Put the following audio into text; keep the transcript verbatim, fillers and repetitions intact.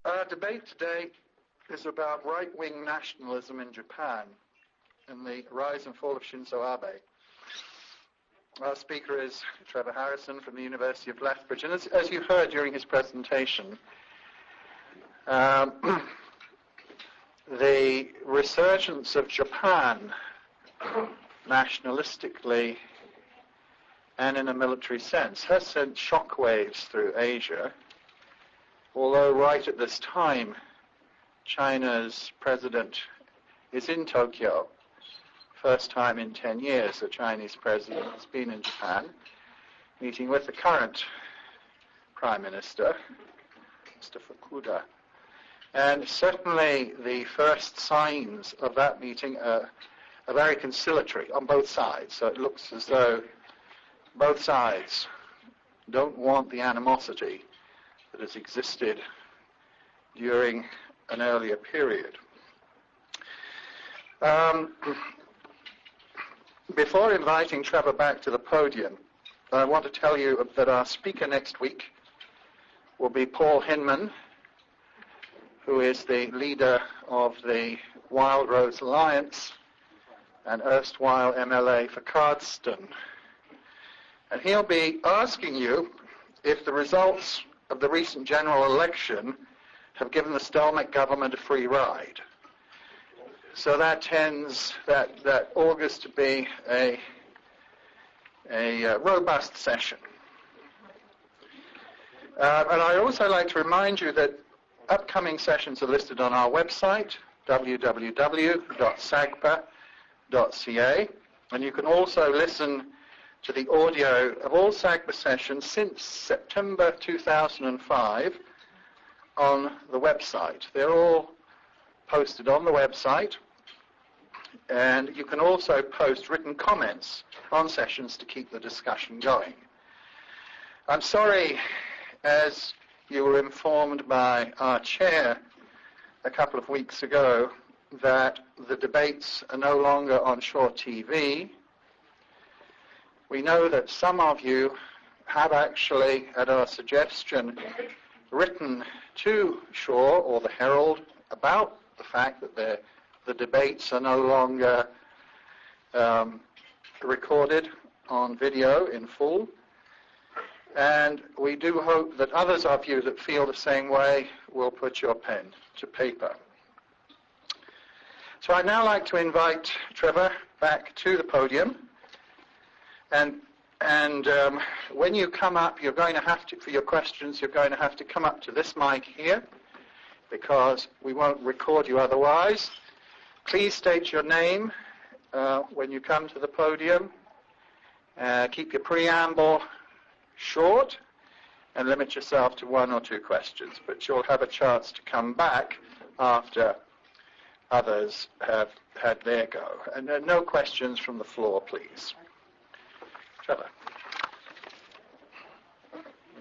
Our debate today is about right-wing nationalism in Japan and the rise and fall of Shinzo Abe. Our speaker is Trevor Harrison from the University of Lethbridge. And as, as you heard during his presentation, um, the resurgence of Japan nationalistically and in a military sense has sent shockwaves through Asia, although right at this time China's president is in Tokyo. First time in ten years the Chinese president has been in Japan, meeting with the current Prime Minister, Mister Fukuda. And certainly the first signs of that meeting are, are very conciliatory on both sides. So it looks as though both sides don't want the animosity that has existed during an earlier period. Um, before inviting Trevor back to the podium, I want to tell you that our speaker next week will be Paul Hinman, who is the leader of the Wild Rose Alliance and erstwhile M L A for Cardston. And he'll be asking you if the results of the recent general election have given the Stelmach government a free ride. So that tends, that, that August to be a, a uh, robust session. Uh, and I also like to remind you that upcoming sessions are listed on our website, w w w dot sagpa dot c a, and you can also listen to the audio of all SAGPA sessions since September two thousand five on the website. They're all posted on the website, and you can also post written comments on sessions to keep the discussion going. I'm sorry, as you were informed by our chair a couple of weeks ago, that the debates are no longer on Shaw T V. We know that some of you have actually, at our suggestion, written to Shaw or the Herald about the fact that the, the debates are no longer um, recorded on video in full. And we do hope that others of you that feel the same way will put your pen to paper. So I'd now like to invite Trevor back to the podium. And, and um, when you come up, you're going to have to, for your questions, you're going to have to come up to this mic here, because we won't record you otherwise. Please state your name uh, when you come to the podium. Uh, keep your preamble short and limit yourself to one or two questions, but you'll have a chance to come back after others have had their go. And uh, no questions from the floor, please. Trevor.